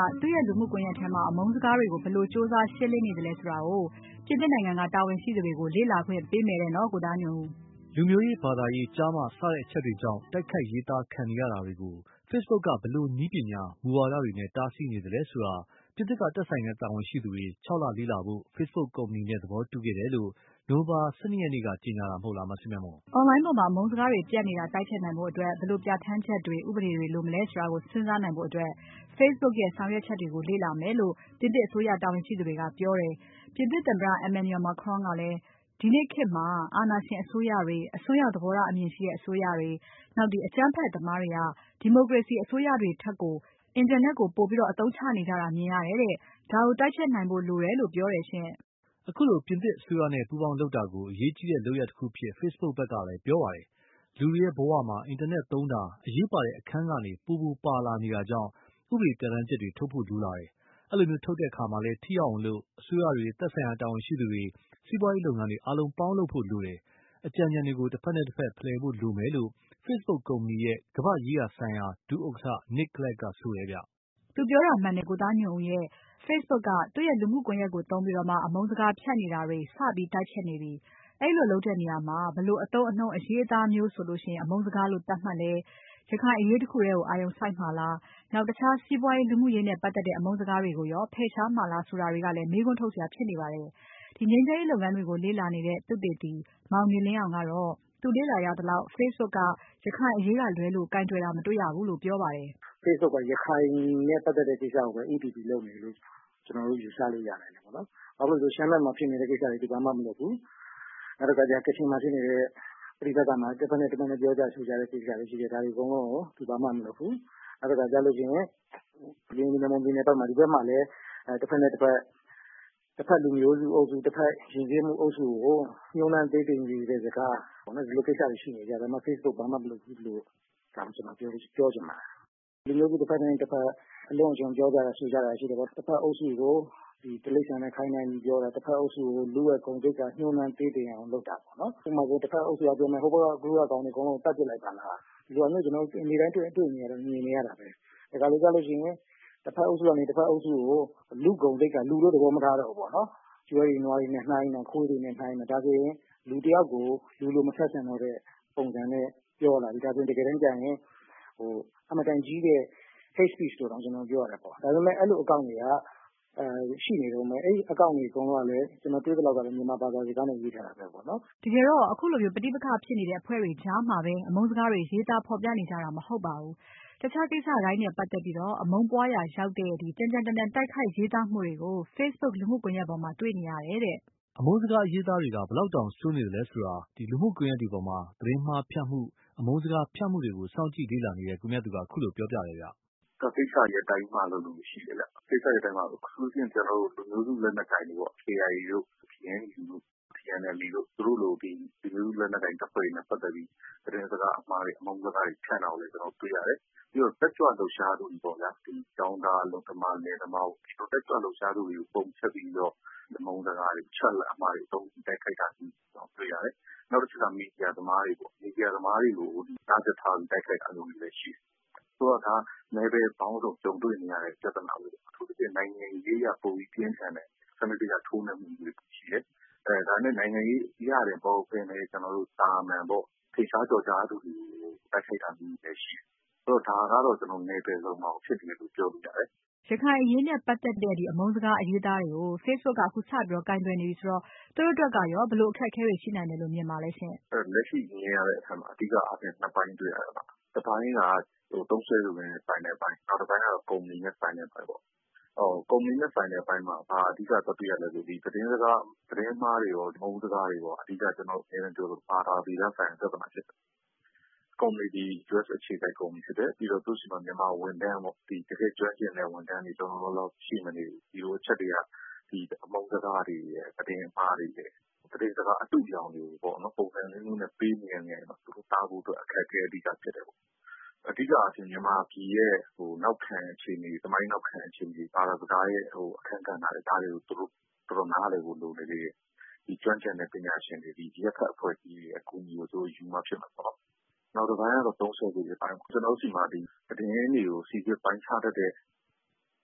သူ့ရဲ့လူမှုကွန်ရက်ထဲမှာအမုန်းစကားတွေကိုဘယ်လိုစူးစမ်းရှင်းလင်းနေသလဲဆိုတာကိုပြင်သစ်နိုင်ငံကတာဝန်ရှိသူတွေကိုလေ့လာခွင့်ပေးမယ်တဲ့နော်ကိုသားညွန့်ဦးလူမျိုးရေးဘာသာရေးကြားမှစတဲ့အချက်တွေကြောင့်တိုက်ခိုက်ရေးသားခံနေရတာတွေကို Facebook ကဘယ်လိုနည်းပညာမူဝါဒတွေနဲ့တားဆီးနေသလဲဆိုတာပြင်သစ်ကသက်ဆိုင်တဲ့တာဝန်ရှိသူတွေ6လလေ့လာဖို့ Facebook ကုမ္ပဏီနဲ့သဘောတူခဲ့တယ်လို့နိုဘာ12ရက်နေ့ကကြေညာတာမဟုတ်လားမစင်မမော် Online ပေါ်မှာအမုန်းစကားတွေပြန့်နေတာတိုက်ဖျက်နိုင်ဖို့အတွက်ဘယ်လိုပြဋ္ဌာန်းချက်တွေဥပဒေတွေလိုမလဲဆိုတာကိုစဉ်းစားနိုင်ဖို့အတွက် Facebook ရဲ့ဆောင်ရွက်ချက်တွေကိုလေ့လာမယ်လို့ပြင်သစ်အစိုးရတာဝန်ရှိသူတွေကပြောတယ်။ပြင်သစ်သမ္မတ Emmanuel Macron ကလည်းဒီနေ့ခေတ်မှာအာဏာရှင်အစိုးရတွေအစွန်းရောက်သဘောထားအမြင်ရှိတဲ့အစိုးရတွေနောက်အကြမ်းဖက်သမားတွေကဒီမိုကရေစီအစိုးရတွေထက်ကိုအင်တာနက်ကိုပိုပြီးအသုံးချနေကြတာမြင်ရတယ်တဲ့။ဒါကိုတိုက်ဖျက်နိုင်ဖို့လိုတယ်လို့ပြောတယ်ရှင်။အခုလိုပြင်သစ်အစိုးရနဲ့ပူးပေါင်းလုပ်တာကိုအရေးကြီးတဲ့လုပ်ရပ်တစ်ခုဖြစ် Facebook ဘက်ကလည်းပြောပါတယ်။လူတွေရဲ့ဘဝမှာအင်တာနက်သုံးတာအရေးပါတဲ့အခန်းကနေပူပါလာနေတာကြောင့်ဥပဒေပြဋ္ဌာန်းချက်တွေထုတ်ဖို့လိုလာတယ်။အဲ့လိုမျိုးထုတ်တဲ့အခါမှာလည်းထိရောက်အောင်လို့အစိုးရတွေသက်ဆိုင်ရာတာဝန်ရှိသူတွေစီးပွားရေးလုပ်ငန်းတွေအားလုံးပေါင်းလုပ်ဖို့လိုတယ်။အကြံဉာဏ်တွေကိုတစ်ဖက်နဲ့တစ်ဖက်ဖလှယ်ဖို့လိုမယ်လို့ Facebook ကုမ္ပဏီရဲ့ကမ္ဘာ့ရေးရာဆိုင်ရာဒုဥက္ကဋ္ဌ Nick Clegg ကဆိုတယ်ဗျ။သူပြောတာမှန်တယ်ကိုသားညွန့်ဦးရဲ့ Facebook ကသူ့ရဲ့လူမှုကွန်ရက်ကိုသုံးပြီးအမုန်းစကားဖြန့်နေတာတွေစပြီးတိုက်ဖျက်နေပြီ။အဲ့လိုလုပ်တဲ့နေရာမှာဘယ်လိုအသုံးအနှုန်းအရေးအသားမျိုးဆိုရင်အမုန်းစကားလို့သတ်မှတ်လဲ။ရခိုင်အရေးတစ်ခုတည်းကိုအာရုံစိုက်မှာလား။နောက်တခြားစီးပွားရေးလူမှုရေးနဲ့ပတ်သက်တဲ့အမုန်းစကားတွေကိုရောဖယ်ရှားမှာလားဆိုတာတွေကလည်းမေးခွန်းထုတ်စရာဖြစ်နေပါတယ်။ဒီငြိမ်းချမ်းရေးလုပ်ငန်းတွေကိုလေ့လာနေတဲ့သုတေသီမောင်နေလင်းအောင်ကတော့သူလေ့လာရသလောက် Facebook ကရခိုင်အရေးကလွဲလို့ကိုင်တွယ်တာမတွေ့ရဘူးလို့ပြောပါတယ်။ Facebook ကရခိုင်နဲ့ပတ်သက်တဲ့ကိစ္စကိုပဲ EPP လုပ်နေလို့ကျွန်တော်တို့ယူဆလို့ရနိုင်တယ်ပေါ့နော်။ဘာလို့လဲဆိုရှမ်းဘက်မှာဖြစ်နေတဲ့ကိစ္စတွေဘာမှမလုပ်ဘူး။နောက်တစ်ခါကျကချင်မှာဖြစ်နေတဲ့ပြိပက္ခမှာတစ်ဖက်နဲ့ပြောကြဆိုကြတဲ့ကိစ္စတွေရှိတယ်ဒါတွေအကုန်လုံးကိုသူဘာမှမလုပ်ဘူး။နောက်တစ်ခါကျလို့ရှိရင်ဒီနေ့မုံပြည်နယ်ဘက်မှာဒီဘက်မှာလည်းတစ်ဖက်နဲ့တစ်ဖက်လူမျိုးစုအုပ်စုတစ်ဖက်ရင်ကျေးမှုအုပ်စုကိုညှိုးနှံသေးတင်နေတဲ့စကားပေါ့နော်ဒီလိုကိစ္စတွေရှိနေကြတယ်။ဒါမှ Facebook ဘာမှမလုပ်ဘူးလို့ဒါကျွန်တော်ပြောချင်ပါတယ်။လူမျိုးစုတစ်ဖက်နဲ့တစ်ဖက်အလုံးအကျုံပြောကြတာဆိုကြတာရှိတယ်ပေါ့တစ်ဖက်အုပ်စုကိုဒီတိရစ္ဆာန်နဲ့ခိုင်းနိုင်ပြီးပြောတာတစ်ဖက်အုပ်စုကိုလူရဲ့ဂုဏ်သိက္ခာညှိုးနှံသေးတင်အောင်လုပ်တာပေါ့နော်။ဥပမာဆိုတစ်ဖက်အုပ်စုကပြောမယ်ဟိုဘက်ကဂရုကောင်တွေအကုန်လုံးတတ်ပစ်လိုက်ပါလား။ဒီလိုမျိုးကျွန်တော်နေ့တိုင်းတွေ့နေရတာမြင်နေရတာပဲ။ဒါကြလို့ရှိရင်တစ်ဖက်အုပ်စုကနေတစ်ဖက်အုပ်စုကိုလူဂုဏ်သိက္ခာလူလို့သဘောမထားတော့ဘူးပေါ့နော်။ကျွဲတွေနွားတွေနဲ့နှိုင်းနေခိုးတွေနဲ့နှိုင်းနေဒါဆိုရင်လူတယောက်ကိုလူလိုမဆက်ဆံတော့တဲ့ပုံစံနဲ့ပြောလာပြီဒါဆိုရင်တကယ်တမ်းကျရင်အမတန်ကြီးတဲ့ hate speech လို့တော့ကျွန်တော်ပြောရတယ်ပေါ့ဒါပေမဲ့အဲ့လိုအကောင့်တွေကရှိနေတော့မယ်အဲ့ဒီအကောင့်တွေအကုန်လုံးကလည်းကျွန်တော်တွေ့သလောက်ကလည်းမြန်မာဘာသာစကားနဲ့ရေးထားတာပဲပေါ့နော်တကယ်တော့အခုလိုမျိုးပဋိပက္ခဖြစ်နေတဲ့အဖွဲ့တွေကြားမှာပဲအမုန်းစကားတွေရေးသားဖော်ပြနေကြတာမဟုတ်ပါဘူးတခြားကိစ္စတိုင်းနဲ့ပတ်သက်ပြီးအမုန်းပွားရာရောက်တဲ့ကြမ်းကြမ်းတမ်းတမ်းတိုက်ခိုက်ရေးသားမှုတွေကို Facebook လူမှုကွန်ရက်ပေါ်မှာတွေ့နေရတယ်တဲ့အမုန်းစကားရေးသားတွေကဘလောက်တောင်ဆိုးနေသလဲဆိုတာဒီလူမှုကွန်ရက်တွေပေါ်မှာသတင်းမှားဖြန့်မှုအမုန်းစကားဖြန့်မှုတွေကိုစောင့်ကြည့်လေ့လာနေတဲ့ကွန်ရက်သူကခုလိုပြောပြတယ်ဗျကိစ္စရဲ့တိုင်းမှာလို့ရှိတယ်ဗျကိစ္စရဲ့တိုင်းမှာဆိုရှင်ကျွန်တော်တို့လူမျိုးစုလက်နက်ကိုင်တွေပေါ့ KIA တို့ PNU တို့ TNL တို့သူတို့လိုဒီလူမျိုးစုလက်နက်ကိုင်တပ်ဖွဲ့တွေနဲ့ပတ်သက်ပြီးသတင်းစကားအမှားတွေအမုန်းစကားတွေဖြန့်အောင်လည်းကျွန်တော်တွေ့ရတယ်ပြီးတော့တက်ကြွလှုပ်ရှားသူတွေပေါ့ဗျာဒီကျောင်းသားလုံသမားနယ်သမားတို့တက်ကြွလှုပ်ရှားသူတွေကိုပုံချက်ပြီးတော့အမုန်းစကားတွေချက်လက်အမှားတွေတုံးတိုက်ခိုက်တာကြီးကျွန်တော်တွေ့ရတယ်နောက်တစ်ချက်ကမီဒီယာသမားတွေပေါ့မီဒီယာသမားတွေကိုတားချက်ထားပြီးတိုက်ခိုက်တာမျိုးတွေလည်းရှိတယ်ဆိုတော့ဒါနယ်ပယ်ပေါင်းစုံကြုံတွေ့နေရတဲ့ပြဿနာတွေအထူးသဖြင့်နိုင်ငံရေးရပုံပြီးပြင်းထန်တဲ့စနစ်တကျထိုးနှက်မှုတွေရှိတယ်ဒါနဲ့နိုင်ငံရေးရတယ်ပေါ့ပင်လေကျွန်တော်တို့တာမန်ပေါ့ထိရှားကြော်ကြားသူတွေကိုတိုက်ခိုက်တာမျိုးလည်းရှိတယ်ဆိုတော့ဒါကတော့ကျွန်တော်နယ်ပယ်ဆုံးမှာဖြစ်တယ်လို့ပြောလို့ရတယ်ရခိုင်အရေးနဲ့ပတ်သက်တဲ့အမုန်းစကားအရေးသားတွေကို Facebook ကအခုစပြီးကိုင်တွယ်နေပြီဆိုတော့သူတို့အတွက်ကရောဘယ်လိုအခက်အခဲတွေရှိနိုင်တယ်လို့မြင်ပါလဲရှင်လက်ရှိမြင်ရတဲ့အထက်မှာအဓိကအားဖြင့်နှစ်ပိုင်းတွေ့ရတယ်ပါတစ်ပိုင်းကသုံးဆွဲသူတွေနဲ့ဆိုင်တဲ့ပိုင်းနောက်တစ်ပိုင်းကတော့ကုမ္ပဏီနဲ့ဆိုင်တဲ့ပိုင်းပေါ့ကုမ္ပဏီနဲ့ဆိုင်တဲ့ပိုင်းမှာဘာအဓိကသတိရလဲဆိုဒီသတင်းစကားသတင်းမှားတွေရောမုန်းစကားတွေရောအဓိကကျွန်တော်အရင်ပြောလို့ဘာသာဗီဇဆိုင်တဲ့ပြဿနာဖြစ်တယ်ကုမ္ပဏီဒီ US အခြေစိုက်ကုမ္ပဏီဖြစ်တယ်ပြီးတော့သူ့စီမံမြန်မာဝန်ထမ်းပေါ့ဒီတကယ်ကျွမ်းကျင်တဲ့ဝန်ထမ်းတွေကျွန်တော်တို့ရှိမနေဘူးဒီလိုအချက်တွေကဒီအမုန်းစကားတွေသတင်းမှားတွေသတင်းစကားအတုကြောင်တွေပေါ့နော်ပုံစံမျိုးနဲ့ပေးနေနေတော့သူတို့တားဖို့အတွက်အခက်အခဲအဓိကဖြစ်တယ်ပေါ့အဓိကအဖြစ်မြန်မာပြည်ရဲ့နောက်ခံအခြေအနေသမိုင်းနောက်ခံအခြေအနေဘာသာစကားရဲ့အခန်းကဏ္ဍတွေဒါတွေကိုသူတို့တော်တော်နားလည်ဖို့လိုနေတယ်ဒီကျွမ်းကျင်တဲ့ပညာရှင်တွေဒီရက်ဖက်အဖွဲ့အစည်းတွေအကူအညီကိုသူတို့ယူမှဖြစ်မှာပေါ့နောက်တစ်ပိုင်းကတော့သုံးဆွဲသူတွေပိုင်းကျွန်တော်တို့စီမှာဒီသတင်းတွေကိုစီစစ်ပိုင်းခြားတတ်တဲ့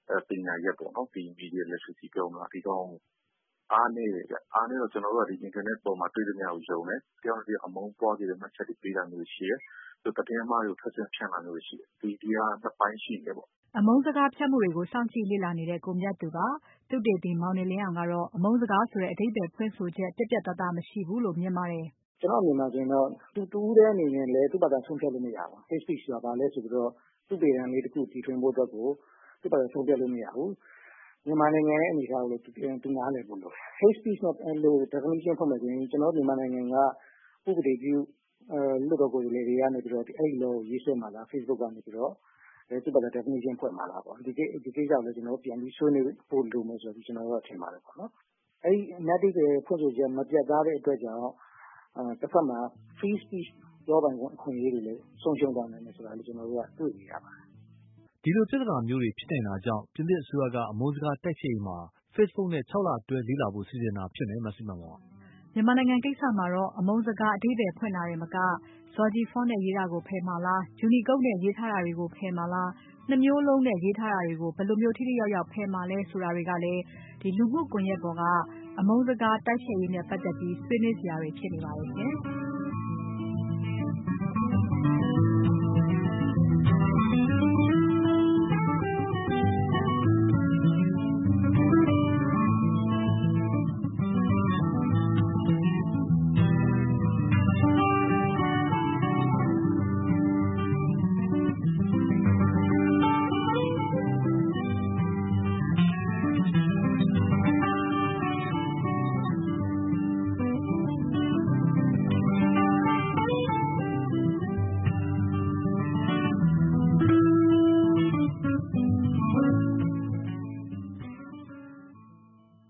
ပညာရပ်ပေါ့နော် ဒီ media literacy ပြောမလားဒီကောင်အားနည်းတယ်ဗျ။အားနည်းတော့ကျွန်တော်တို့ကဒီ internet ပေါ်မှာတွေ့သမျှကိုယုံတယ်။တယောက်နဲ့တယောက်အမုန်းပွားစေတဲ့မှတ်ချက်တွေပေးတာမျိုးရှိတယ်။သတင်းမှားတွေကိုထွက်ဖြန့်တာမျိုးရှိတယ်။ဒီကနှစ်ပိုင်းရှိတယ်ပေါ့။အမုန်းစကားဖြန့်မှုတွေကိုစောင့်ကြည့်လေ့လာနေတဲ့ကိုမြတ်သူပါ။သုတေသီမောင်နေလင်းအောင်ကတော့အမုန်းစကားဆိုတဲ့အဓိပ္ပါယ်ဖွင့်ဆိုချက်ပြတ်ပြတ်သားသားမရှိဘူးလို့မြင်ပါတယ်။ကျွန်တော်မြင်မှာဆိုရင်တော့သူတူးတဲ့အနေနဲ့လည်းသူ့ဘာသာဆုံးဖြတ်လို့မရဘူး။ hate speech ဆိုတာဘာလဲဆိုပြီးတော့သူ့ပေတံလေးတစ်ခုတီထွင်ဖို့အတွက်ကိုသူ့ဘာသာဆုံးဖြတ်လို့မရဘူး။မြန်မာနိုင်ငံရဲ့အနေအထားကိုလည်းသူနားလည်ဖို့လိုတယ်။ hate speech နဲ့လို့ definition ဖွင့်မယ်ဆိုရင်ကျွန်တော်မြန်မာနိုင်ငံကဥပဒေပြုလွှတ်တော်ကိုယ်စားလှယ်တွေကနေပြီးတော့အဲ့ဒီ law ကိုရေးဆွဲမှာလား Facebook ကနေပြီးတော့သူ့ဘာသာ definition ဖွင့်မှာလားပေါ့။ဒီကိစ္စကိုလည်းကျွန်တော်ပြန်ပြီးဆွေးနွေးဖို့လိုမယ်ဆိုပြီးကျွန်တော်တို့ထင်ပါတယ်ပေါ့နော်။အဲ့ဒီ native ဖွင့်ဆိုချက်မပြတ်သားတဲ့အတွက်ကြောင့်တစ်ဖက်မှာ free speech ပြောပိုင်ခွင့်အခွင့်အရေးတွေလည်းဆုံးရှုံးသွားနိုင်တယ်ဆိုတာလည်းကျွန်တော်တို့ကတွေ့နေရပါတယ်။ဒီလိုပြဿနာမျိုးတွေဖြစ်နိုင်တာကြောင့်ပြင်သစ်အစိုးရကအမုန်းစကားတိုက်ဖျက်ရေးမှာ Facebook နဲ့6 လအတွင်းလေ့လာဖို့စီစဉ်တာဖြစ်မယ်မဆုမွန်ပါ။မြန်မာနိုင်ငံကိစ္စမှာတော့အမုန်းစကားအဓိပ္ပါယ်ဖွင့်တာတွေမက Georgie Font နဲ့ရေးတာကိုဖယ်မှာလား Unicode နဲ့ရေးထားတာတွေကိုဖယ်မှာလား 2 မျိုးလုံးနဲ့ရေးထားတာတွေကိုဘယ်လိုမျိုးထိထိရောက်ရောက်ဖယ်မှာလဲဆိုတာတွေကလည်းလူမှုကွန်ယက်ပေါ်ကအမုန်းစကားတိုက်ဖျက်ရေးနဲ့ပတ်သက်ပြီးဆွေးနွေးစရာတွေဖြစ်နေပါတယ်ရှင်။